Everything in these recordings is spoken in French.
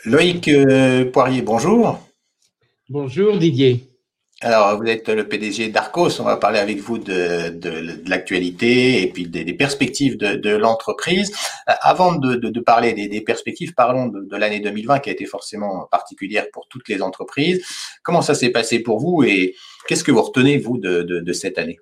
Loïc Poirier, bonjour. Bonjour Didier. Alors, vous êtes le PDG d'Arcos. On va parler avec vous de l'actualité et puis des perspectives de l'entreprise. Avant de parler des perspectives, parlons de l'année 2020 qui a été forcément particulière pour toutes les entreprises. Comment ça s'est passé pour vous et qu'est-ce que vous retenez, vous, de cette année?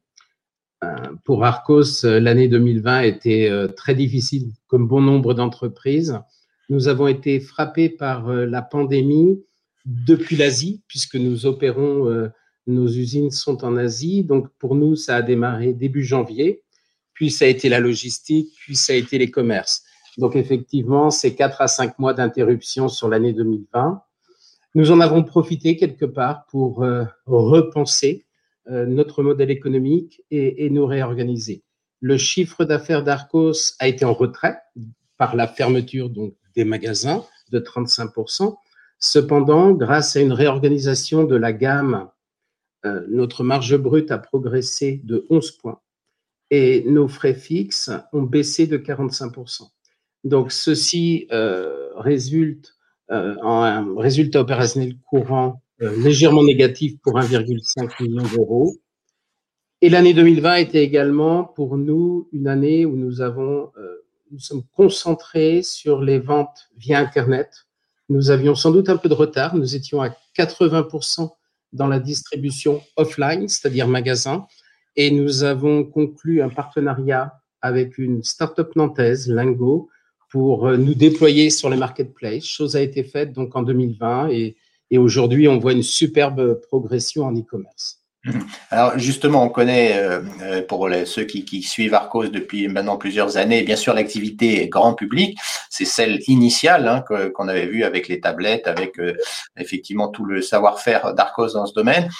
Pour Arcos, l'année 2020 a été très difficile, comme bon nombre d'entreprises. Nous avons été frappés par la pandémie depuis l'Asie, puisque nous opérons, nos usines sont en Asie. Donc, pour nous, ça a démarré début janvier, puis ça a été la logistique, puis ça a été les commerces. Donc, effectivement, c'est 4 à 5 mois d'interruption sur l'année 2020. Nous en avons profité quelque part pour repenser notre modèle économique et nous réorganiser. Le chiffre d'affaires d'Arcos a été en retrait par la fermeture donc, des magasins de 35%. Cependant, grâce à une réorganisation de la gamme, notre marge brute a progressé de 11 points et nos frais fixes ont baissé de 45%. Donc, ceci résulte en un résultat opérationnel courant légèrement négatif pour 1,5 million d'euros. Et l'année 2020 était également pour nous une année où nous sommes concentrés sur les ventes via Internet. Nous avions sans doute un peu de retard. Nous étions à 80% dans la distribution offline, c'est-à-dire magasin. Et nous avons conclu un partenariat avec une start-up nantaise, Lingo, pour nous déployer sur les marketplaces. Chose a été faite donc en 2020 et aujourd'hui, on voit une superbe progression en e-commerce. Alors justement, on connaît, pour ceux qui suivent Arcos depuis maintenant plusieurs années, bien sûr l'activité grand public, c'est celle initiale qu'on avait vue avec les tablettes, avec effectivement tout le savoir-faire d'Arcos dans ce domaine.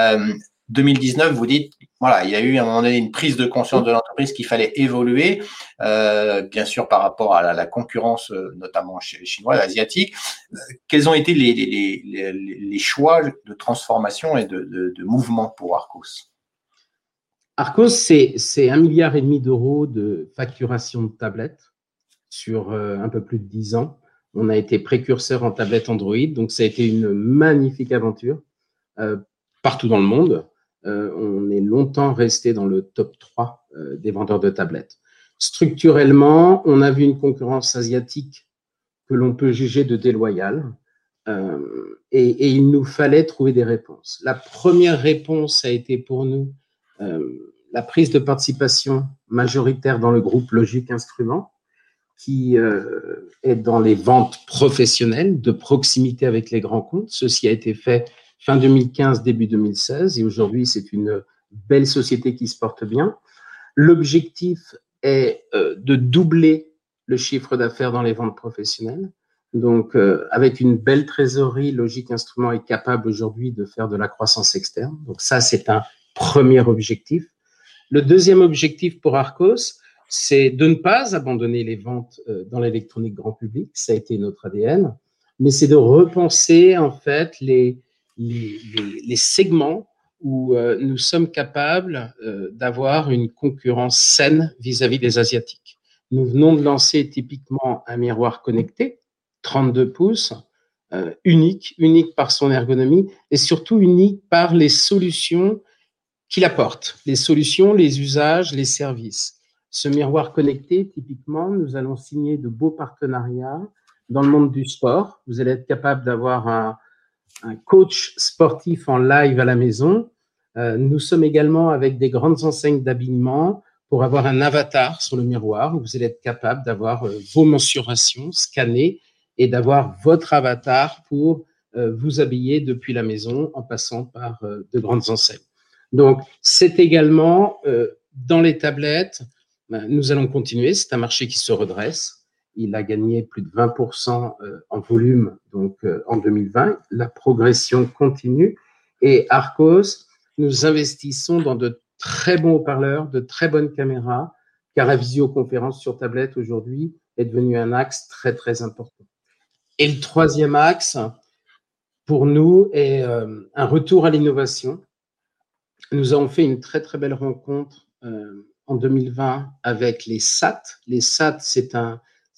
2019, vous dites, voilà, il y a eu à un moment donné une prise de conscience de l'entreprise qu'il fallait évoluer, bien sûr par rapport à la concurrence, notamment chinoise, asiatique. Quels ont été les choix de transformation et de mouvement pour Arcos? Arcos, c'est 1,5 milliard d'euros de facturation de tablettes sur un peu plus de 10 ans. On a été précurseur en tablettes Android, donc ça a été une magnifique aventure partout dans le monde. On est longtemps resté dans le top 3 des vendeurs de tablettes. Structurellement, on a vu une concurrence asiatique que l'on peut juger de déloyale et il nous fallait trouver des réponses. La première réponse a été pour nous la prise de participation majoritaire dans le groupe Logic Instruments, qui est dans les ventes professionnelles de proximité avec les grands comptes. Ceci a été fait fin 2015, début 2016, et aujourd'hui, c'est une belle société qui se porte bien. L'objectif est de doubler le chiffre d'affaires dans les ventes professionnelles. Donc, avec une belle trésorerie, Logic Instruments est capable aujourd'hui de faire de la croissance externe. Donc, ça, c'est un premier objectif. Le deuxième objectif pour Arcos, c'est de ne pas abandonner les ventes dans l'électronique grand public. Ça a été notre ADN. Mais c'est de repenser, en fait, les segments où nous sommes capables d'avoir une concurrence saine vis-à-vis des Asiatiques. Nous venons de lancer typiquement un miroir connecté, 32 pouces, unique par son ergonomie et surtout unique par les solutions qu'il apporte, les solutions, les usages, les services. Ce miroir connecté, typiquement, nous allons signer de beaux partenariats dans le monde du sport. Vous allez être capable d'avoir un coach sportif en live à la maison. Nous sommes également avec des grandes enseignes d'habillement pour avoir un avatar sur le miroir où vous allez être capable d'avoir vos mensurations scannées et d'avoir votre avatar pour vous habiller depuis la maison en passant par de grandes enseignes. Donc, c'est également dans les tablettes, nous allons continuer. C'est un marché qui se redresse. Il a gagné plus de 20% en volume donc en 2020. La progression continue. Et Arcos, nous investissons dans de très bons haut-parleurs, de très bonnes caméras, car la visioconférence sur tablette aujourd'hui est devenue un axe très, très important. Et le troisième axe, pour nous, est un retour à l'innovation. Nous avons fait une très, très belle rencontre en 2020 avec les SAT. Les SAT, c'est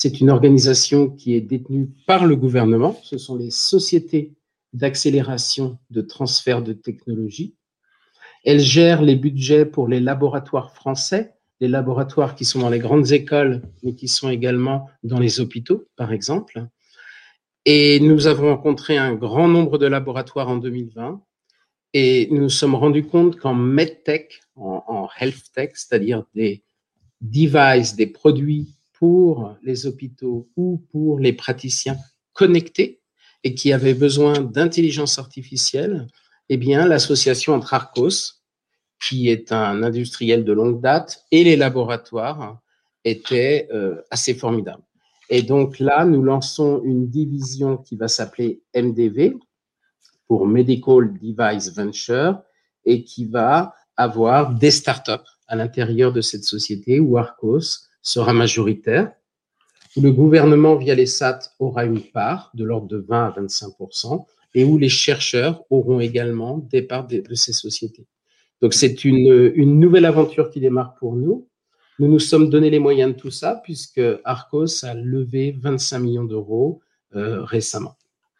C'est une organisation qui est détenue par le gouvernement. Ce sont les sociétés d'accélération de transfert de technologie. Elle gère les budgets pour les laboratoires français, les laboratoires qui sont dans les grandes écoles, mais qui sont également dans les hôpitaux, par exemple. Et nous avons rencontré un grand nombre de laboratoires en 2020 et nous nous sommes rendus compte qu'en MedTech, en Health Tech, c'est-à-dire des devices, des produits pour les hôpitaux ou pour les praticiens connectés et qui avaient besoin d'intelligence artificielle, eh bien, l'association entre Arcos, qui est un industriel de longue date, et les laboratoires était assez formidable. Et donc là, nous lançons une division qui va s'appeler MDV, pour Medical Device Venture, et qui va avoir des startups à l'intérieur de cette société où Arcos sera majoritaire, où le gouvernement, via les SAT, aura une part de l'ordre de 20 à 25%, et où les chercheurs auront également des parts de ces sociétés. Donc, c'est une nouvelle aventure qui démarre pour nous. Nous nous sommes donné les moyens de tout ça, puisque Arcos a levé 25 millions d'euros récemment.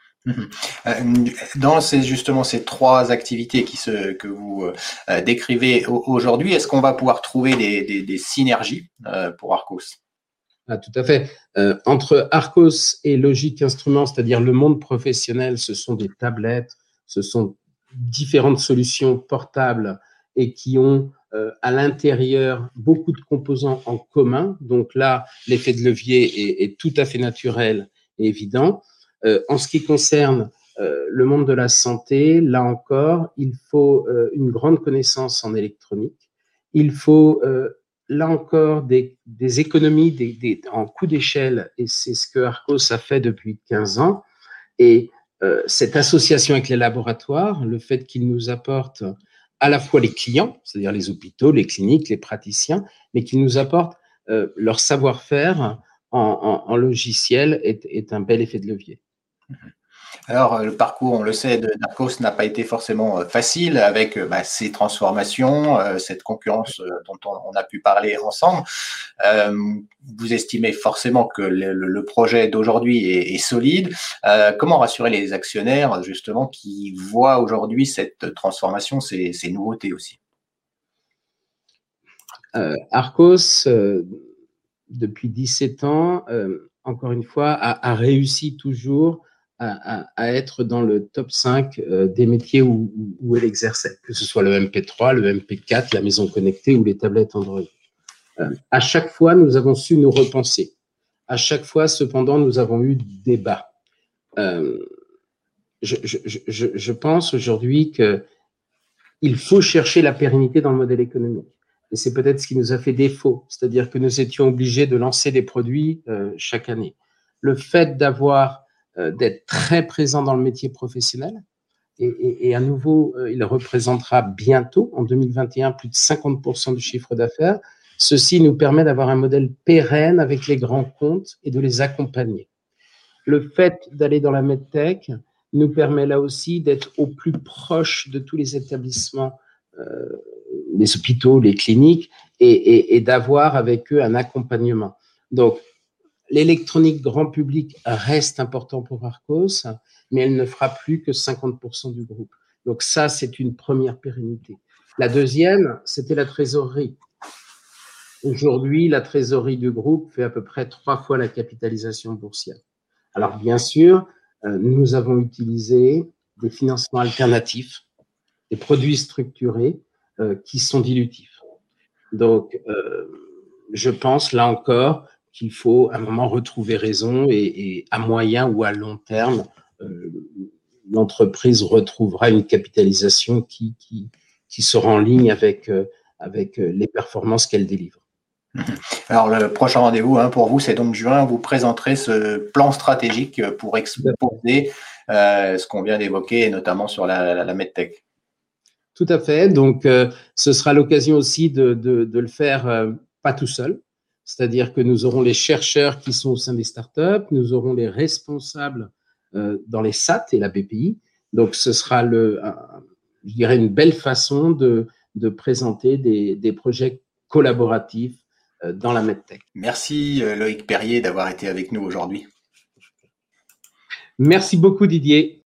Dans justement ces trois activités que vous décrivez aujourd'hui, est-ce qu'on va pouvoir trouver des synergies pour Arcos? Tout à fait. Entre Arcos et Logic Instruments, c'est-à-dire le monde professionnel, ce sont des tablettes, ce sont différentes solutions portables et qui ont à l'intérieur beaucoup de composants en commun. Donc là, l'effet de levier est tout à fait naturel et évident. En ce qui concerne le monde de la santé, là encore, il faut une grande connaissance en électronique. Il faut, là encore, des économies en coût d'échelle, et c'est ce que Arcos a fait depuis 15 ans. Et cette association avec les laboratoires, le fait qu'ils nous apportent à la fois les clients, c'est-à-dire les hôpitaux, les cliniques, les praticiens, mais qu'ils nous apportent leur savoir-faire en logiciel est un bel effet de levier. Alors, le parcours, on le sait, d'Arcos n'a pas été forcément facile avec ces transformations, cette concurrence dont on a pu parler ensemble. Vous estimez forcément que le projet d'aujourd'hui est solide. Comment rassurer les actionnaires, justement, qui voient aujourd'hui cette transformation, ces nouveautés aussi? Arcos, depuis 17 ans, encore une fois, a réussi toujours à être dans le top 5 des métiers où elle exerçait, que ce soit le MP3, le MP4, la maison connectée ou les tablettes Android. À chaque fois, nous avons su nous repenser. À chaque fois, cependant, nous avons eu des bas. Je pense aujourd'hui qu'il faut chercher la pérennité dans le modèle économique. Et c'est peut-être ce qui nous a fait défaut, c'est-à-dire que nous étions obligés de lancer des produits chaque année. Le fait d'être très présent dans le métier professionnel, et à nouveau, il représentera bientôt, en 2021, plus de 50% du chiffre d'affaires. Ceci nous permet d'avoir un modèle pérenne avec les grands comptes et de les accompagner. Le fait d'aller dans la MedTech nous permet là aussi d'être au plus proche de tous les établissements, les hôpitaux, les cliniques, et d'avoir avec eux un accompagnement. Donc, l'électronique grand public reste important pour Arcos, mais elle ne fera plus que 50% du groupe. Donc ça, c'est une première pérennité. La deuxième, c'était la trésorerie. Aujourd'hui, la trésorerie du groupe fait à peu près 3 fois la capitalisation boursière. Alors bien sûr, nous avons utilisé des financements alternatifs, des produits structurés qui sont dilutifs. Donc, je pense là encore qu'il faut à un moment retrouver raison et à moyen ou à long terme, l'entreprise retrouvera une capitalisation qui sera en ligne avec les performances qu'elle délivre. Alors, le prochain rendez-vous pour vous, c'est donc juin. Vous présenterez ce plan stratégique pour exposer ce qu'on vient d'évoquer, notamment sur la MedTech. Tout à fait. Donc, ce sera l'occasion aussi de le faire pas tout seul. C'est-à-dire que nous aurons les chercheurs qui sont au sein des startups, nous aurons les responsables dans les SAT et la BPI. Donc, ce sera, je dirais, une belle façon de présenter des projets collaboratifs dans la medtech. Merci Loïc Perrier d'avoir été avec nous aujourd'hui. Merci beaucoup Didier.